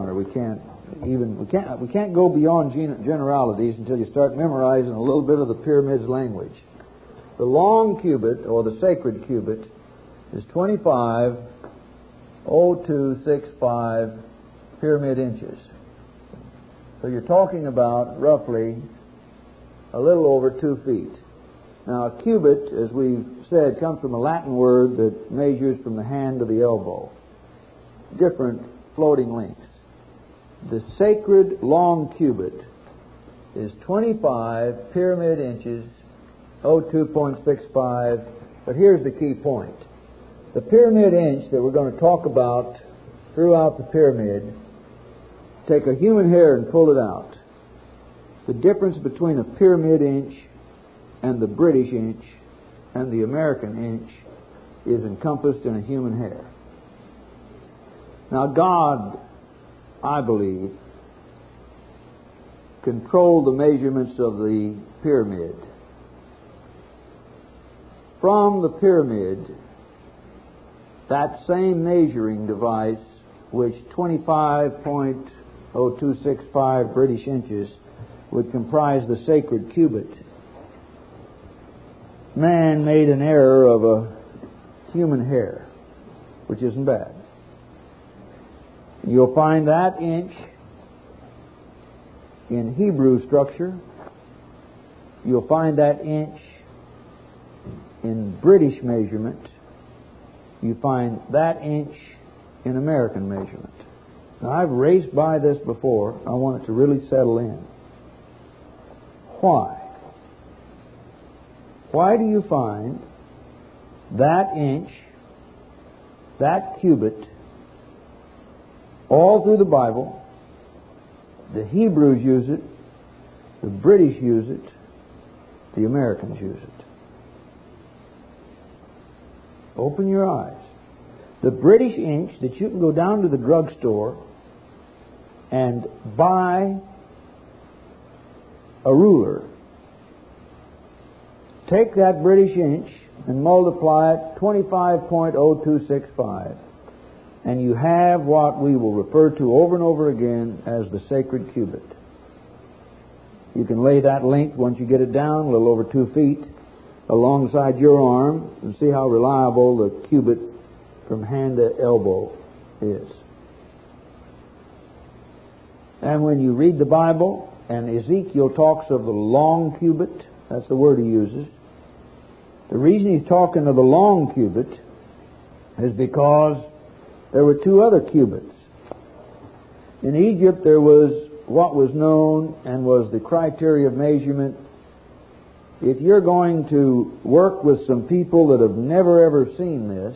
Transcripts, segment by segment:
or we can't go beyond generalities until you start memorizing a little bit of the pyramid's language. The long cubit, or the sacred cubit, is 25.0265 pyramid inches. So you're talking about roughly a little over 2 feet. Now, a cubit, as we've said, comes from a Latin word that measures from the hand to the elbow. Different floating lengths. The sacred long cubit is 25 pyramid inches, 02.65. But here's the key point. The pyramid inch that we're going to talk about throughout the pyramid, take a human hair and pull it out. The difference between a pyramid inch and the British inch and the American inch is encompassed in a human hair. Now, God, I believe, controlled the measurements of the pyramid. From the pyramid, that same measuring device, which 25.0265 British inches would comprise the sacred cubit, man made an error of a human hair, which isn't bad. You'll find that inch in Hebrew structure. You'll find that inch in British measurement. You find that inch in American measurement. Now, I've raced by this before. I want it to really settle in. Why? Why do you find that inch, that cubit, all through the Bible? The Hebrews use it, the British use it, the Americans use it. Open your eyes. The British inch that you can go down to the drugstore and buy a ruler. Take that British inch and multiply it 25.0265, and you have what we will refer to over and over again as the sacred cubit. You can lay that length, once you get it down, a little over 2 feet, alongside your arm and see how reliable the cubit from hand to elbow is. And when you read the Bible, and Ezekiel talks of the long cubit, that's the word he uses. The reason he's talking of the long cubit is because there were 2 other cubits. In Egypt, there was what was known and was the criteria of measurement. If you're going to work with some people that have never ever seen this,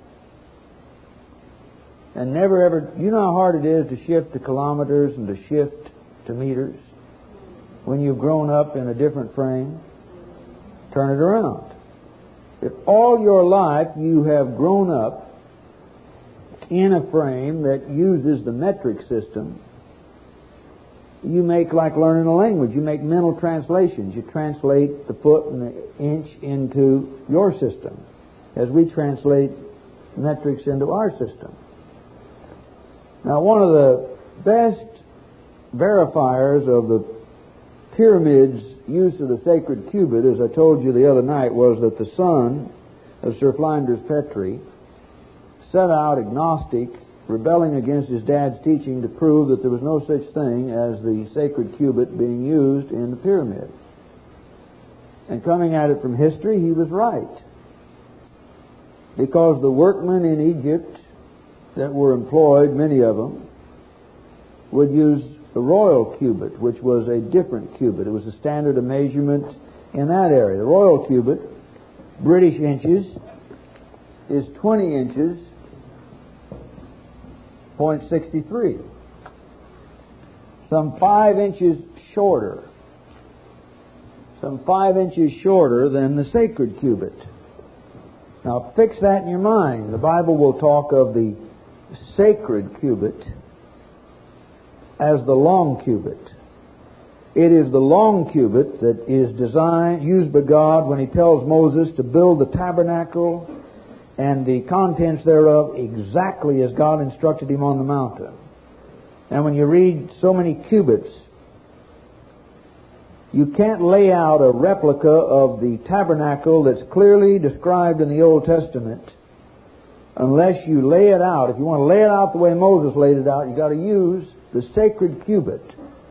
and never ever, you know how hard it is to shift to kilometers and to shift to meters when you've grown up in a different frame? Turn it around. If all your life you have grown up in a frame that uses the metric system, you make like learning a language. You make mental translations. You translate the foot and the inch into your system, as we translate metrics into our system. Now, one of the best verifiers of the pyramid's use of the sacred cubit, as I told you the other night, was that the son of Sir Flinders Petrie set out agnostic, rebelling against his dad's teaching to prove that there was no such thing as the sacred cubit being used in the pyramid. And coming at it from history, he was right. Because the workmen in Egypt that were employed, many of them, would use the royal cubit, which was a different cubit. It was a standard of measurement in that area. The royal cubit, British inches, is 20 inches, 0.63. Some 5 inches shorter. Some 5 inches shorter than the sacred cubit. Now fix that in your mind. The Bible will talk of the sacred cubit as the long cubit. It is the long cubit that is used by God when He tells Moses to build the tabernacle and the contents thereof exactly as God instructed him on the mountain. And when you read so many cubits, you can't lay out a replica of the tabernacle that's clearly described in the Old Testament unless you lay it out. If you want to lay it out the way Moses laid it out, you've got to use the sacred cubit,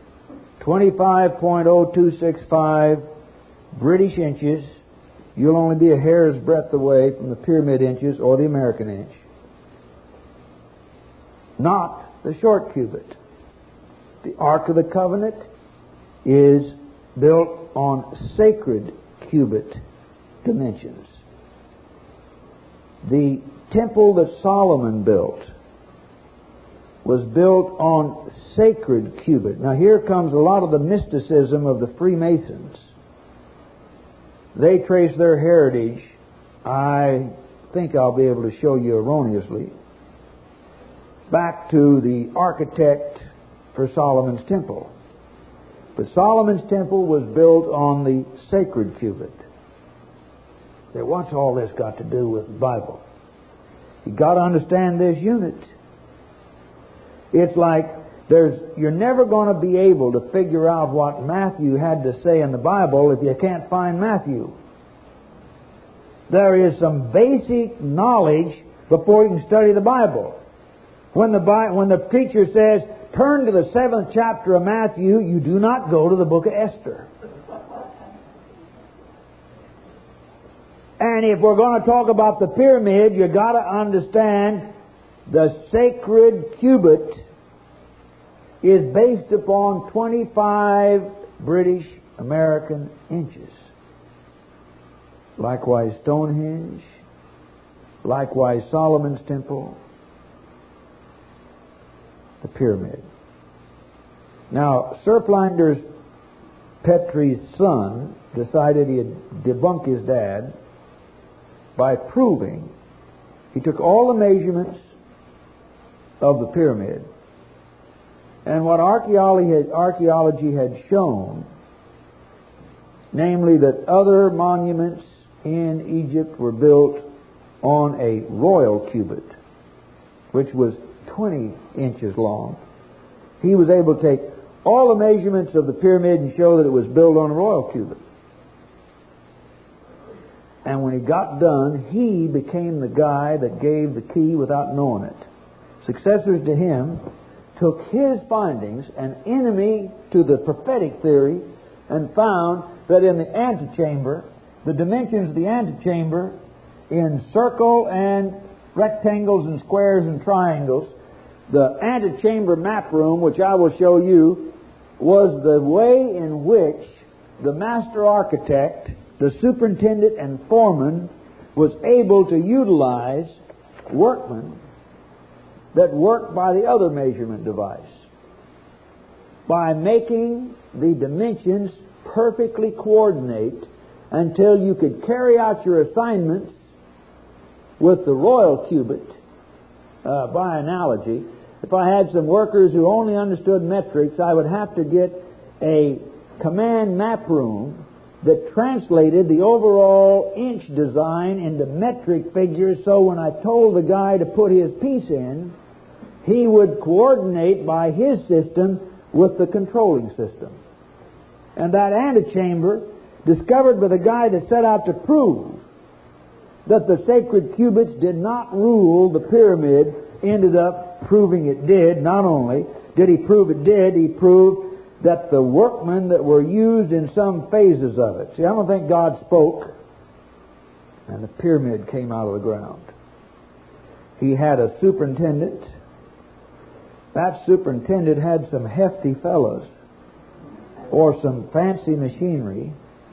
25.0265 British inches. You'll only be a hair's breadth away from the pyramid inches or the American inch. Not the short cubit. The Ark of the Covenant is built on sacred cubit dimensions. The temple that Solomon built was built on sacred cubit. Now here comes a lot of the mysticism of the Freemasons. They trace their heritage, I think I'll be able to show you erroneously, back to the architect for Solomon's temple. But Solomon's temple was built on the sacred cubit. Now, what's all this got to do with the Bible? You got to understand this unit. It's like you're never going to be able to figure out what Matthew had to say in the Bible if you can't find Matthew. There is some basic knowledge before you can study the Bible. When the preacher says, turn to the 7th chapter of Matthew, you do not go to the book of Esther. And if we're going to talk about the pyramid, you've got to understand the sacred cubit is based upon 25 British American inches. Likewise Stonehenge, likewise Solomon's temple, the pyramid. Now, Sir Flinders Petrie's son decided he'd debunk his dad by proving he took all the measurements of the pyramid, and what archaeology had shown, namely that other monuments in Egypt were built on a royal cubit, which was 20 inches long. He was able to take all the measurements of the pyramid and show that it was built on a royal cubit. And when he got done, he became the guy that gave the key without knowing it. Successors to him took his findings, an enemy to the prophetic theory, and found that in the antechamber, the dimensions of the antechamber in circle and rectangles and squares and triangles, the antechamber map room, which I will show you, was the way in which the master architect, the superintendent and foreman, was able to utilize workmen that worked by the other measurement device, by making the dimensions perfectly coordinate until you could carry out your assignments with the royal cubit. By analogy, if I had some workers who only understood metrics, I would have to get a command map room that translated the overall inch design into metric figures, so when I told the guy to put his piece in, he would coordinate by his system with the controlling system. And that antechamber, discovered by the guy that set out to prove that the sacred cubits did not rule the pyramid, ended up proving it did. Not only did he prove it did, he proved that the workmen that were used in some phases of it. See, I don't think God spoke and the pyramid came out of the ground. He had a superintendent. That superintendent had some hefty fellows or some fancy machinery,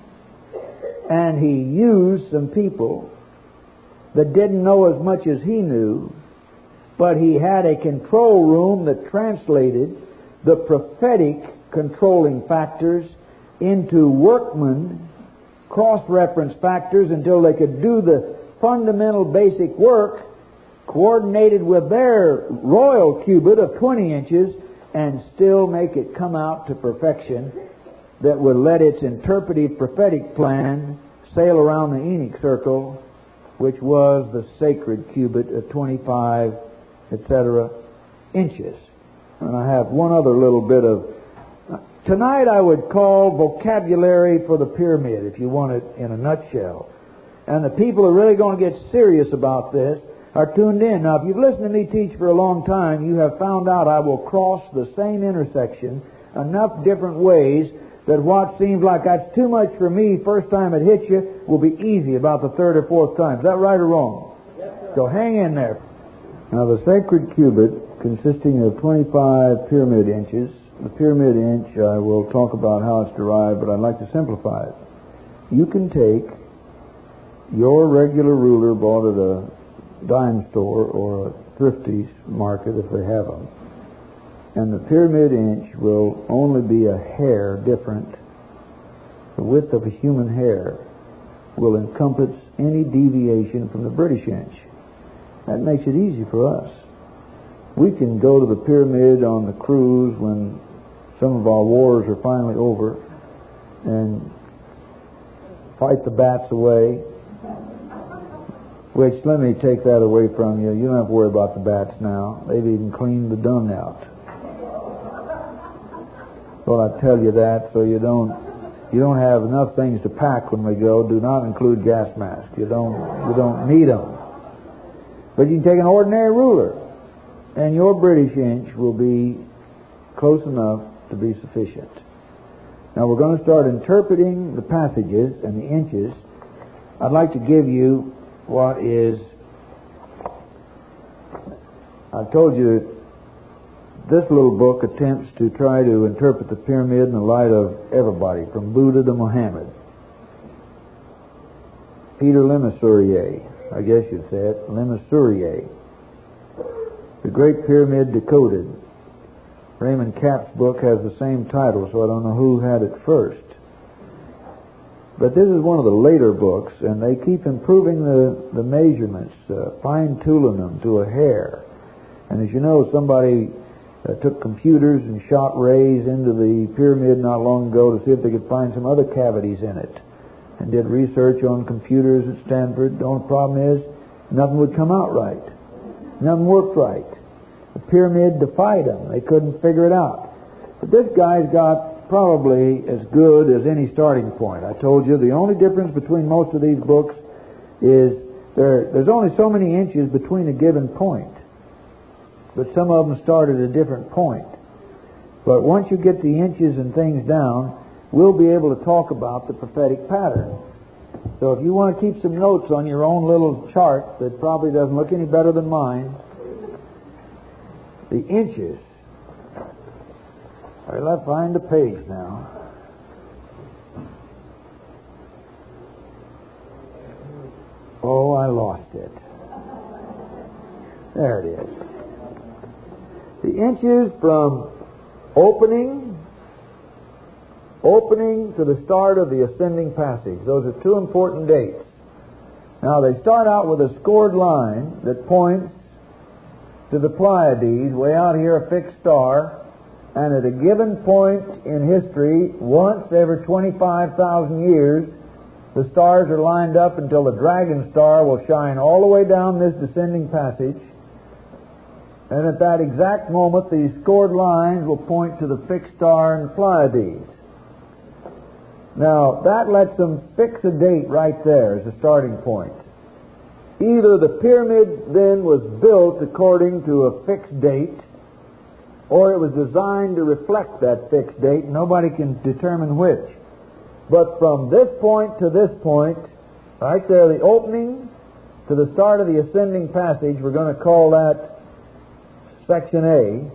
and he used some people that didn't know as much as he knew, but he had a control room that translated the prophetic controlling factors into workmen cross-reference factors until they could do the fundamental basic work coordinated with their royal cubit of 20 inches and still make it come out to perfection that would let its interpretive prophetic plan sail around the Enoch circle, which was the sacred cubit of 25, etc. inches. And I have one other little bit of... Tonight I would call vocabulary for the pyramid, if you want it in a nutshell. And the people who are really going to get serious about this are tuned in. Now, if you've listened to me teach for a long time, you have found out I will cross the same intersection enough different ways that what seems like that's too much for me first time it hits you will be easy about the third or fourth time. Is that right or wrong? Yes, sir. So hang in there. Now, the sacred cubit, consisting of 25 pyramid inches. The pyramid inch, I will talk about how it's derived, but I'd like to simplify it. You can take your regular ruler bought at a dime store or a thrifty's market if they have them, and the pyramid inch will only be a hair different. The width of a human hair will encompass any deviation from the British inch. That makes it easy for us. We can go to the pyramid on the cruise when some of our wars are finally over and fight the bats away, which, let me take that away from you. You don't have to worry about the bats now. They've even cleaned the dung out. Well, I tell you that so you don't have enough things to pack when we go. Do not include gas masks. You don't need them. But you can take an ordinary ruler, and your British inch will be close enough to be sufficient. Now we're going to start interpreting the passages and the inches. I'd like to give you what is... I told you this little book attempts to try to interpret the pyramid in the light of everybody, from Buddha to Muhammad. Peter Lemessurier, I guess you'd say it, Lemessurier. The Great Pyramid Decoded. Raymond Capp's book has the same title, so I don't know who had it first. But this is one of the later books, and they keep improving the measurements, fine-tuning them to a hair. And as you know, somebody took computers and shot rays into the pyramid not long ago to see if they could find some other cavities in it, and did research on computers at Stanford. The only problem is nothing would come out right. Nothing worked right. The pyramid defied them. They couldn't figure it out. But this guy's got probably as good as any starting point. I told you the only difference between most of these books is there's only so many inches between a given point. But some of them start at a different point. But once you get the inches and things down, we'll be able to talk about the prophetic pattern. So if you want to keep some notes on your own little chart that probably doesn't look any better than mine, the inches. All right, let's find the page now. Oh, I lost it. There it is. The inches from opening to the start of the ascending passage. Those are two important dates. Now, they start out with a scored line that points to the Pleiades, way out here, a fixed star, and at a given point in history, once every 25,000 years, the stars are lined up until the dragon star will shine all the way down this descending passage. And at that exact moment, these scored lines will point to the fixed star in the Pleiades. Now, that lets them fix a date right there as a starting point. Either the pyramid then was built according to a fixed date, or it was designed to reflect that fixed date. Nobody can determine which. But from this point to this point, right there, the opening to the start of the ascending passage, we're going to call that Section A,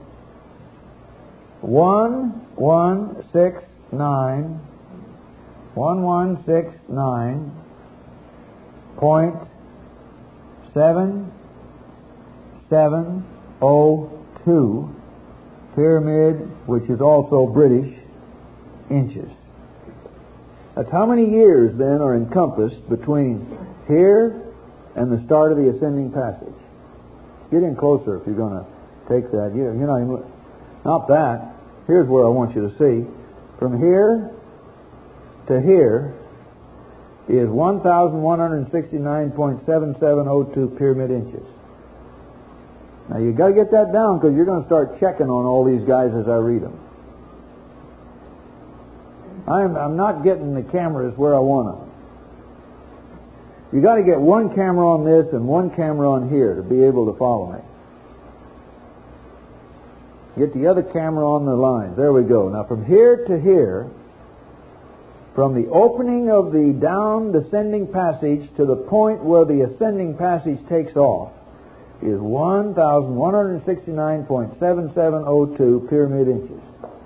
1169.7702 pyramid, which is also British, inches. That's how many years then are encompassed between here and the start of the ascending passage. Get in closer if you're going to take that. You're not even, not that. Here's where I want you to see. From here to here is 1,169.7702 pyramid inches. Now you got to get that down, because you're going to start checking on all these guys as I read them. I'm not getting the cameras where I want them. You got to get one camera on this and one camera on here to be able to follow me. Get the other camera on the lines. There we go. Now from here to here, from the opening of the down descending passage to the point where the ascending passage takes off, is 1,169.7702 pyramid inches.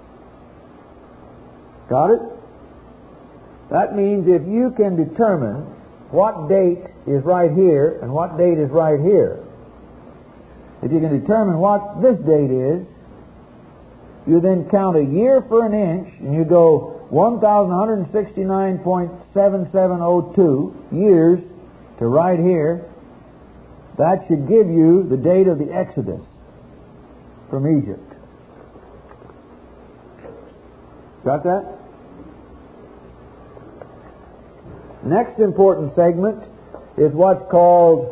Got it? That means if you can determine what date is right here and what date is right here, if you can determine what this date is, you then count a year for an inch, and you go 1,169.7702 years to right here. That should give you the date of the Exodus from Egypt. Got that? Next important segment is what's called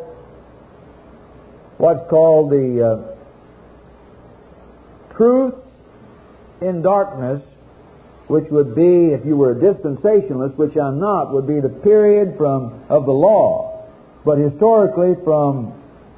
the truth in darkness, which would be, if you were a dispensationalist, which I'm not, would be the period of the law. But historically, from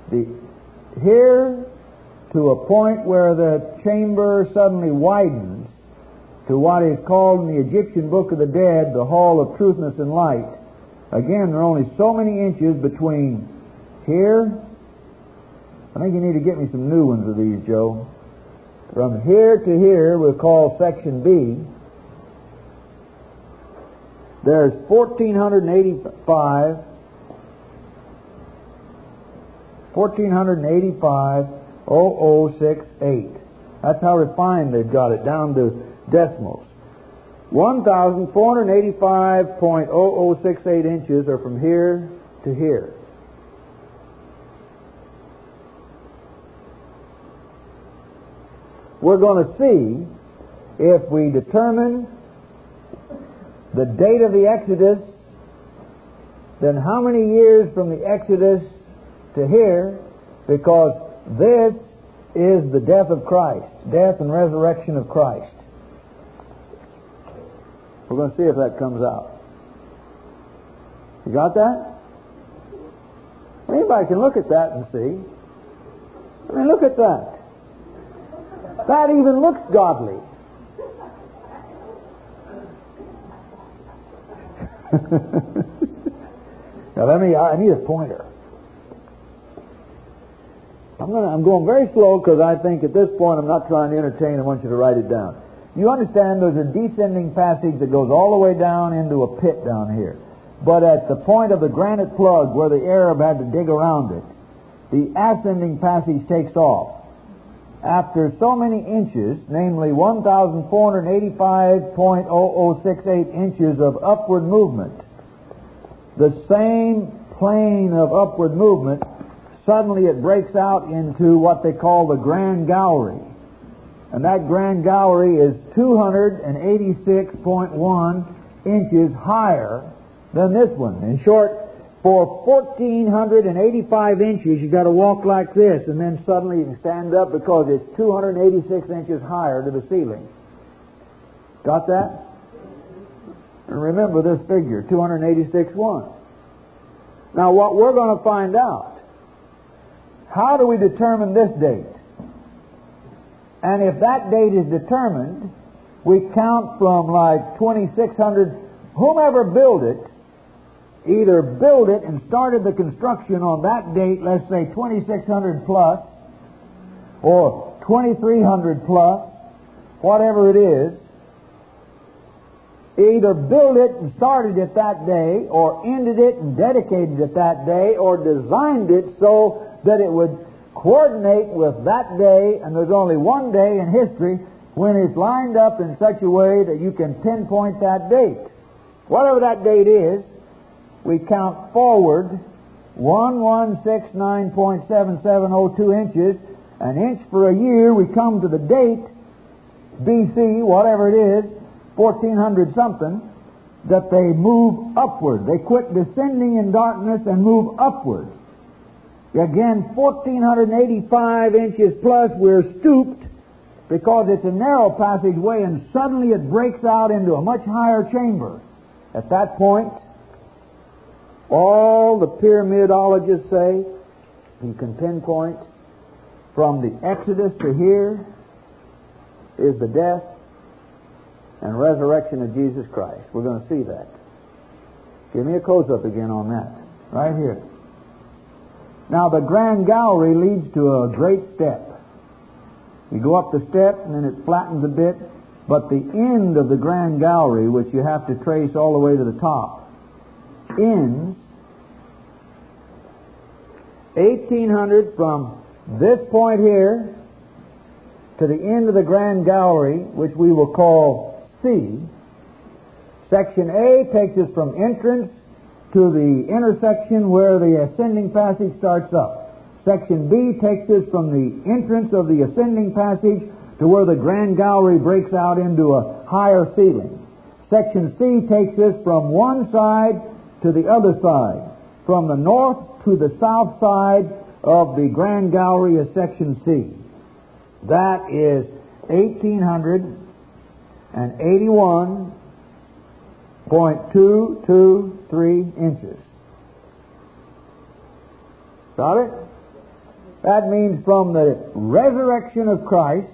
here to a point where the chamber suddenly widens to what is called in the Egyptian Book of the Dead, the Hall of Truthness and Light. Again, there are only so many inches between here. I think you need to get me some new ones of these, Joe. From here to here, we'll call section B. There's 1485.0068. That's how refined they've got it, down to decimals. 1,485.0068 inches are from here to here. We're going to see if we determine the date of the Exodus, then how many years from the Exodus to here, because this is the death of Christ, death and resurrection of Christ. We're going to see if that comes out. You got that? Anybody can look at that and see. I mean, look at that. That even looks godly. Now I need a pointer. I'm going very slow, because I think at this point I'm not trying to entertain. I want you to write it down. You understand there's a descending passage that goes all the way down into a pit down here. But at the point of the granite plug where the Arab had to dig around it, the ascending passage takes off. After so many inches, namely 1,485.0068 inches of upward movement, the same plane of upward movement, suddenly it breaks out into what they call the Grand Gallery. And that Grand Gallery is 286.1 inches higher than this one. In short, for 1,485 inches, you've got to walk like this, and then suddenly you can stand up because it's 286 inches higher to the ceiling. Got that? And remember this figure, 286.1. Now what we're going to find out, how do we determine this date? And if that date is determined, we count from like 2,600, whomever built it, either built it and started the construction on that date, let's say 2,600 plus, or 2,300 plus, whatever it is, either built it and started it that day, or ended it and dedicated it that day, or designed it so that it would coordinate with that day, and there's only one day in history when it's lined up in such a way that you can pinpoint that date. Whatever that date is, we count forward 1,169.7702 inches, an inch for a year. We come to the date, BC, whatever it is, 1400 something, that they move upward. They quit descending in darkness and move upward. Again, 1,485 inches plus, we're stooped because it's a narrow passageway, and suddenly it breaks out into a much higher chamber. At that point, all the pyramidologists say, you can pinpoint from the Exodus to here is the death and resurrection of Jesus Christ. We're going to see that. Give me a close-up again on that. Right here. Now, the Grand Gallery leads to a great step. You go up the step, and then it flattens a bit, but the end of the Grand Gallery, which you have to trace all the way to the top, ends 1,800 from this point here to the end of the Grand Gallery, which we will call C. Section A takes us from entrance to the intersection where the ascending passage starts up. Section B takes us from the entrance of the ascending passage to where the Grand Gallery breaks out into a higher ceiling. Section C takes us from one side to the other side. From the north to the south side of the Grand Gallery is Section C. That is 1,881.223 inches. Got it? That means from the resurrection of Christ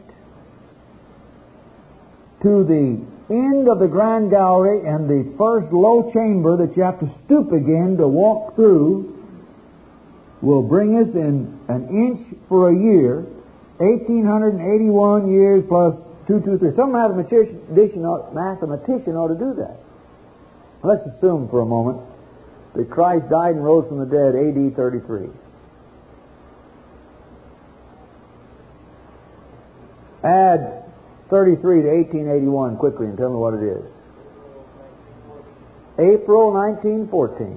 to the end of the Grand Gallery and the first low chamber that you have to stoop again to walk through will bring us in an inch for a year, 1,881 years plus 223. Some mathematician ought to do that. Let's assume for a moment that Christ died and rose from the dead AD 33. Add 33 to 1881 quickly and tell me what it is. April 1914.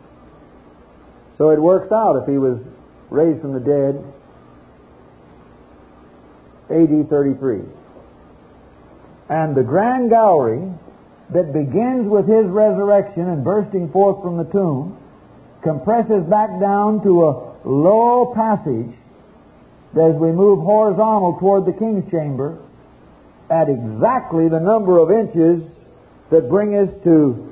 So it works out if he was raised from the dead AD 33. And the Grand Gallery that begins with his resurrection and bursting forth from the tomb compresses back down to a low passage as we move horizontal toward the King's Chamber at exactly the number of inches that bring us to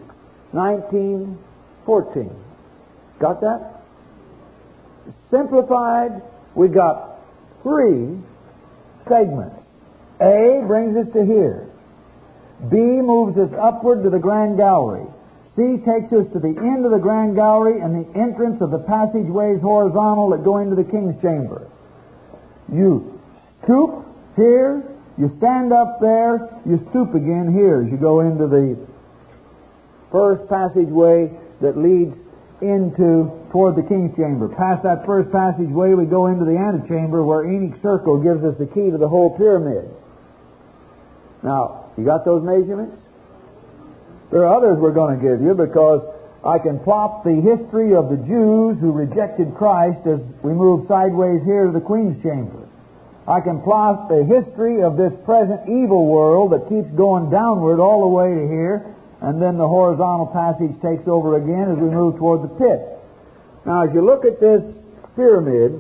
1914. Got that? Simplified, we got 3 segments. A brings us to here. B moves us upward to the Grand Gallery. C takes us to the end of the Grand Gallery and the entrance of the passageways horizontal that go into the King's Chamber. You stoop here, you stand up there, you stoop again here as you go into the first passageway that leads toward the King's Chamber. Past that first passageway, we go into the antechamber where Enoch's circle gives us the key to the whole pyramid. Now, you got those measurements? There are others we're going to give you because I can plot the history of the Jews who rejected Christ as we move sideways here to the Queen's Chamber. I can plot the history of this present evil world that keeps going downward all the way to here, and then the horizontal passage takes over again as we move toward the pit. Now, as you look at this pyramid,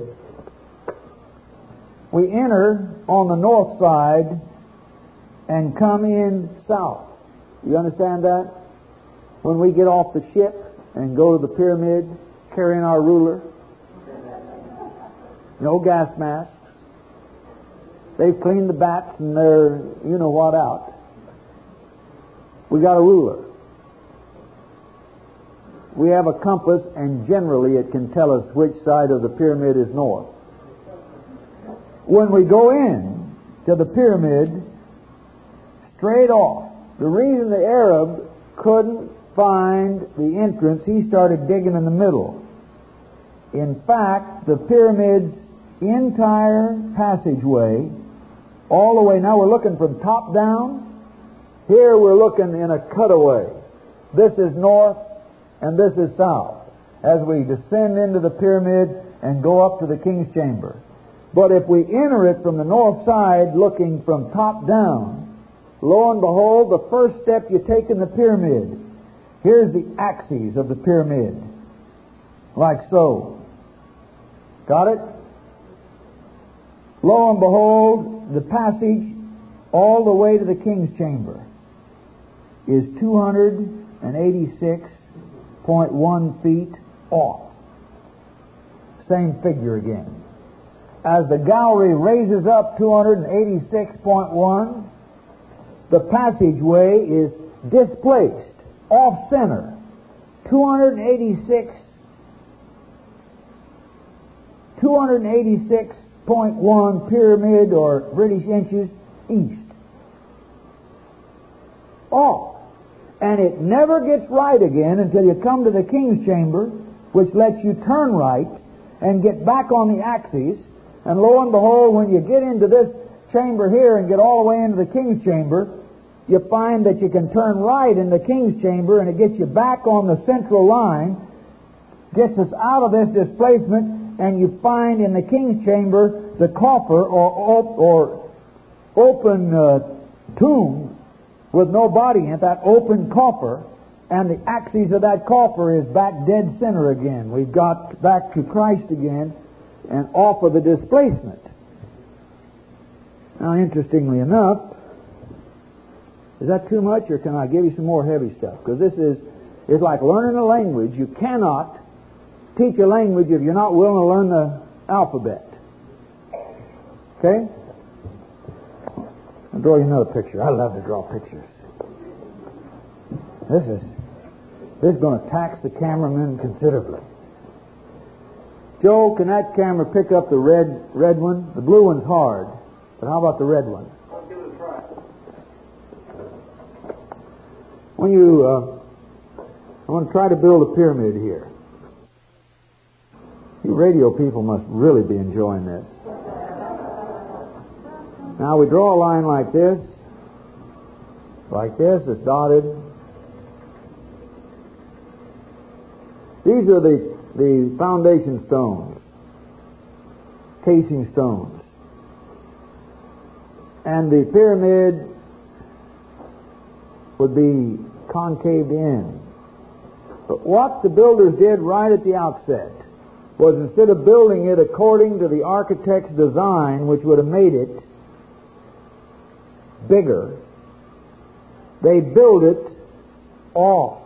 we enter on the north side and come in south. You understand that? When we get off the ship and go to the pyramid, carrying our ruler, no gas masks. They've cleaned the bats and they're you-know-what out. We got a ruler. We have a compass, and generally it can tell us which side of the pyramid is north. When we go in to the pyramid, straight off, the reason the Arab couldn't find the entrance, he started digging in the middle. In fact, the pyramid's entire passageway, all the way, now we're looking from top down. Here we're looking in a cutaway. This is north and this is south as we descend into the pyramid and go up to the King's Chamber. But if we enter it from the north side looking from top down, lo and behold, the first step you take in the pyramid, here's the axes of the pyramid, like so. Got it? Lo and behold, the passage all the way to the king's chamber is 286.1 feet off. Same figure again. As the gallery raises up 286.1, the passageway is displaced off center 286.1 pyramid or British inches east. Off. And it never gets right again until you come to the king's chamber, which lets you turn right and get back on the axis. And lo and behold, when you get into this chamber here and get all the way into the king's chamber, you find that you can turn right in the king's chamber, and it gets you back on the central line, gets us out of this displacement, and you find in the king's chamber the coffer or open tomb with no body in it, that open coffer, and the axis of that coffer is back dead center again. We've got back to Christ again and off of the displacement. Now, interestingly enough, is that too much, or can I give you some more heavy stuff? Because it's like learning a language. You cannot teach a language if you're not willing to learn the alphabet. Okay? I'll draw you another picture. I love to draw pictures. This is going to tax the cameraman considerably. Joe, can that camera pick up the red one? The blue one's hard, but how about the red one? I'll give it a try. When you, I want to try to build a pyramid here. You radio people must really be enjoying this. Now we draw a line like this. It's dotted. These are the foundation stones, casing stones. And the pyramid would be concaved in. But what the builders did right at the outset was, instead of building it according to the architect's design, which would have made it bigger, they built it off,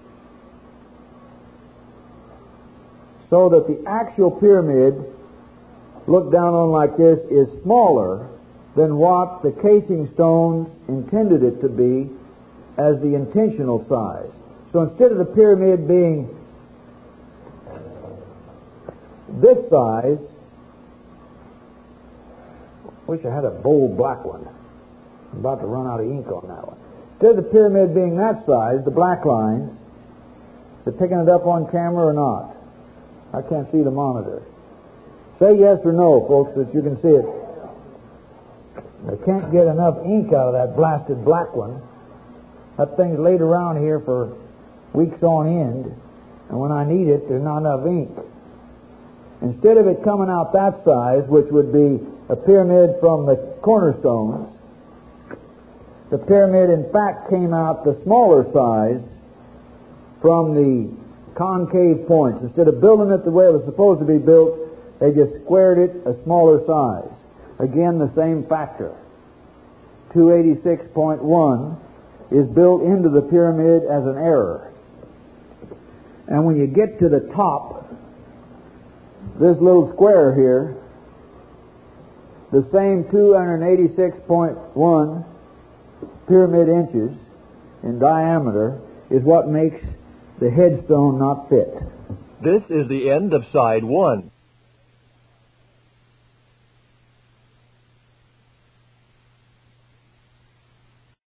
so that the actual pyramid, looked down on like this, is smaller than what the casing stones intended it to be as the intentional size. So instead of the pyramid being this size, wish I had a bold black one. I'm about to run out of ink on that one. Instead of the pyramid being that size, the black lines, is it picking it up on camera or not? I can't see the monitor. Say yes or no, folks, that you can see it. I can't get enough ink out of that blasted black one. That thing's laid around here for weeks on end, and when I need it, there's not enough ink. Instead of it coming out that size, which would be a pyramid from the cornerstones, the pyramid in fact came out the smaller size from the concave points. Instead of building it the way it was supposed to be built, they just squared it a smaller size. Again, the same factor. 286.1 is built into the pyramid as an error. And when you get to the top, this little square here, the same 286.1 pyramid inches in diameter is what makes the headstone not fit. This is the end of side 1.